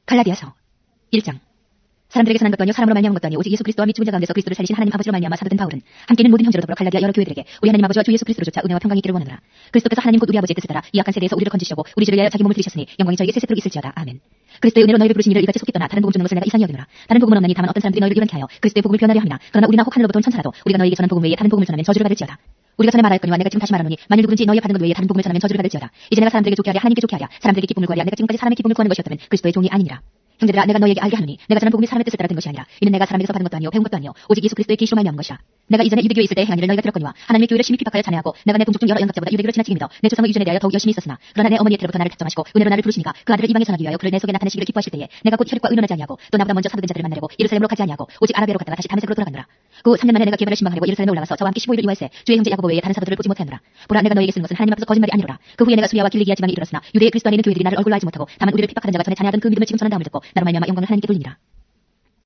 갈라디아서 1장. 사람들에게서 난 것도 아니요 사람으로 말미암은 것도 아니요 오직 예수 그리스도와 및 죽은 자 가운데서 그리스도를 살리신 하나님 아버지로 말미암아 사도된 바울은 함께 있는 모든 형제로 더불어 갈라디아 여러 교회들에게 우리 하나님 아버지와 주 예수 그리스도로조차 은혜와 평강이 있기를 원하노라. 그리스도께서 하나님 곧 우리 아버지의 뜻을 따라 이 악한 세대에서 우리를 건지시려고 우리 죄를 위하여 자기 몸을 들이셨으니 영광이 저에게 세세토록 있을지어다. 아멘. 그리스도의 은혜로 너희를 부르신 이를 이같이 속기 떠나 다른 복음 주는 것을 내가 이상히 여기노라. 다른 복음은 없나니 다만 어떤 사람들이 너희를 이방케 하여 그리스도의 복음을 변하려 함이나 그러나 우리나 혹 하늘로부터 온 천사라도 우리가 너희에게 전한 복음 외에 다른 복음을 전하면 저주를 받을지어다. 우리가 전에 말하였거니와 내가 지금 다시 말하노니 만일 누구든지 너희가 받은 것 외에 다른 복음을 전하면 저주를 받을지어다. 이제 내가 사람들에게 좋게 하랴 하나님께 좋게 하랴 사람들에게 기쁨을 구하랴 내가 지금까지 사람의 기쁨을 구하는 것이었다면 그리스도의 종이 아니니라. 형제들아 내가 너희에게 알게 하노니 내가 전한 복음이 사람의 뜻을 따라 든 것이 아니라 이는 내가 사람에게서 받은 것도 아니요 배운 것도 아니요 오직 예수 그리스도의 계시로 말미암은 것이라. 내가 이전에 유대교에 있을 때 행한 일을 너희가 들었거니와 하나님의 교회를 심히 핍박하여 찬양하고 내가 내 동족 중 여러 영각자보다 유대교를 지나치게 믿어 내 조상의 유전에 대하여 더욱 열심히 있었으나 그러나 내 어머니의 태로부터 나를 택정하시고 은혜로 나를 부르시니가 그 아들을 이방에 전하기 위하여 그를 내 속에 나타내시기를 기뻐하실 때에 내가 곧 혈육과 의논하지 아니하고 또 나보다 먼저 사도된 자들을 만나려고 예루살렘으로 가지 아니하고 오직 아라비아로 갔다가 다시 다메섹으로 돌아가노라. 그 3년 만에 내가 게바를 신방하려고 예루살렘에 올라가서 저와 함께 15일을 이화했세 주의 형제 야고보 외에 다른 사도들을 보지 못하노라. 보라 내가 너희에게 쓰는 것은 하나님 앞에서 거짓말이 아니로라. 그 후에 내가 수리아와 길리기아 지방에 이르렀으나 유대의 그리스도 안에 있는 교회들이 나를 얼굴로 알지 못하고 다만 우리를 핍박하는 자가 전에 자냐하던 그 믿음을 지금 전한 다음을 듣고 나로 말미암아 영광을 하나님께 돌리니라.